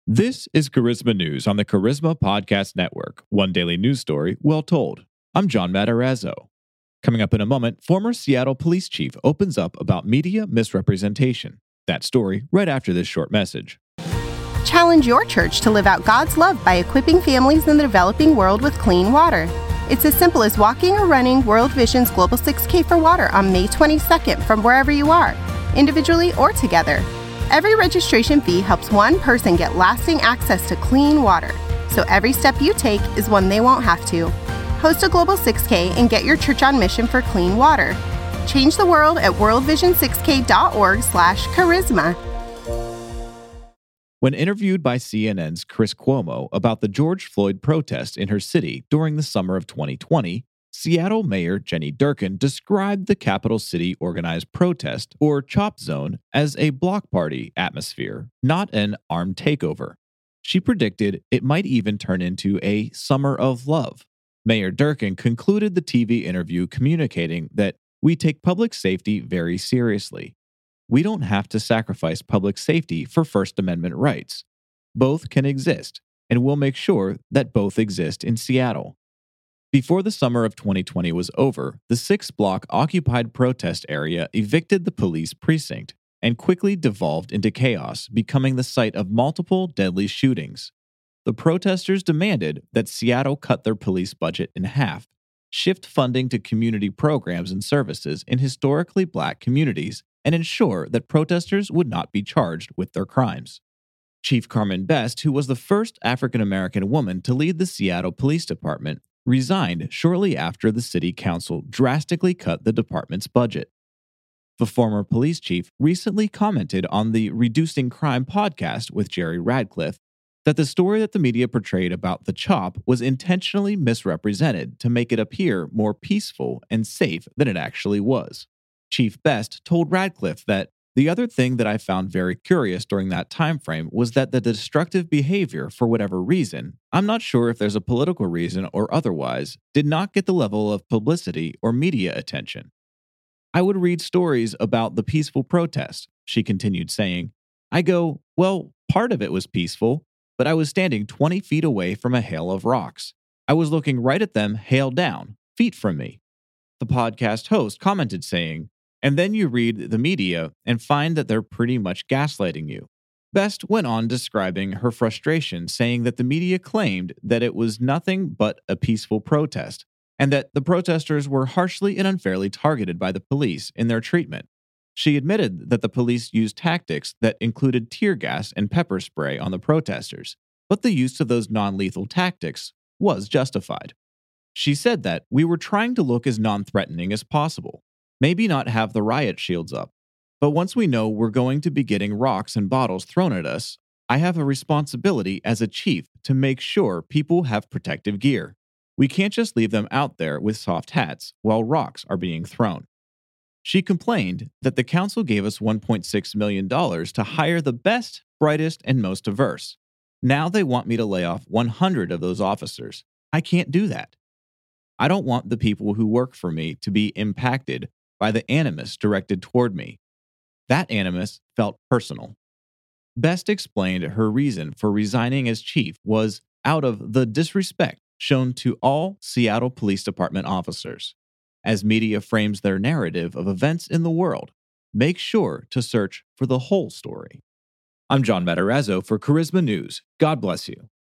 This is Charisma News on the Charisma Podcast Network, one daily news story well told. I'm John Matarazzo. Coming up in a moment, former Seattle police chief opens up about media misrepresentation. That story right after this short message. Challenge your church to live out God's love by equipping families in the developing world with clean water. It's as simple as walking or running World Vision's Global 6K for Water on May 22nd from wherever you are, individually or together. Every registration fee helps one person get lasting access to clean water, so every step you take is one they won't have to. Host a Global 6K and get your church on mission for clean water. Change the world at worldvision6k.org/charisma. When interviewed by CNN's Chris Cuomo about the George Floyd protests in her city during the summer of 2020, Seattle Mayor Jenny Durkan described the capital city organized protest, or CHOP Zone, as a block party atmosphere, not an armed takeover. She predicted it might even turn into a summer of love. Mayor Durkan concluded the TV interview communicating that we take public safety very seriously. We don't have to sacrifice public safety for First Amendment rights. Both can exist, and we'll make sure that both exist in Seattle. Before the summer of 2020 was over, the 6-block occupied protest area evicted the police precinct and quickly devolved into chaos, becoming the site of multiple deadly shootings. The protesters demanded that Seattle cut their police budget in half, shift funding to community programs and services in historically Black communities, and ensure that protesters would not be charged with their crimes. Chief Carmen Best, who was the first African-American woman to lead the Seattle Police Department, resigned shortly after the city council drastically cut the department's budget. The former police chief recently commented on the Reducing Crime podcast with Jerry Radcliffe that the story that the media portrayed about the CHOP was intentionally misrepresented to make it appear more peaceful and safe than it actually was. Chief Best told Radcliffe that the other thing that I found very curious during that time frame was that the destructive behavior, for whatever reason, I'm not sure if there's a political reason or otherwise, did not get the level of publicity or media attention. I would read stories about the peaceful protest, she continued saying. I go, well, part of it was peaceful, but I was standing 20 feet away from a hail of rocks. I was looking right at them, hail down, feet from me. The podcast host commented saying, and then you read the media and find that they're pretty much gaslighting you. Best went on describing her frustration, saying that the media claimed that it was nothing but a peaceful protest, and that the protesters were harshly and unfairly targeted by the police in their treatment. She admitted that the police used tactics that included tear gas and pepper spray on the protesters, but the use of those non-lethal tactics was justified. She said that we were trying to look as non-threatening as possible. Maybe not have the riot shields up, but once we know we're going to be getting rocks and bottles thrown at us, I have a responsibility as a chief to make sure people have protective gear. We can't just leave them out there with soft hats while rocks are being thrown. She complained that the council gave us $1.6 million to hire the best, brightest, and most diverse. Now they want me to lay off 100 of those officers. I can't do that. I don't want the people who work for me to be impacted by the animus directed toward me. That animus felt personal. Best explained her reason for resigning as chief was out of the disrespect shown to all Seattle Police Department officers. As media frames their narrative of events in the world, make sure to search for the whole story. I'm John Matarazzo for Charisma News. God bless you.